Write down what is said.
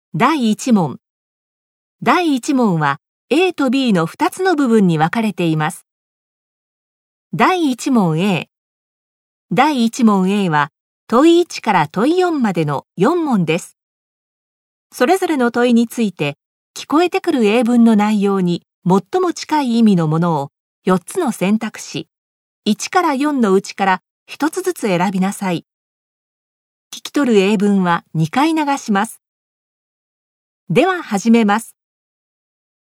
第1問。第1問は A と B の2つの部分に分かれています。第1問 A。第1問 A は問い1から問い4までの4問です。それぞれの問いについて聞こえてくる英文の内容に最も近い意味のものを4つの選択肢、1から4のうちから1つずつ選びなさい。聞き取る英文は2回流します。では始めます。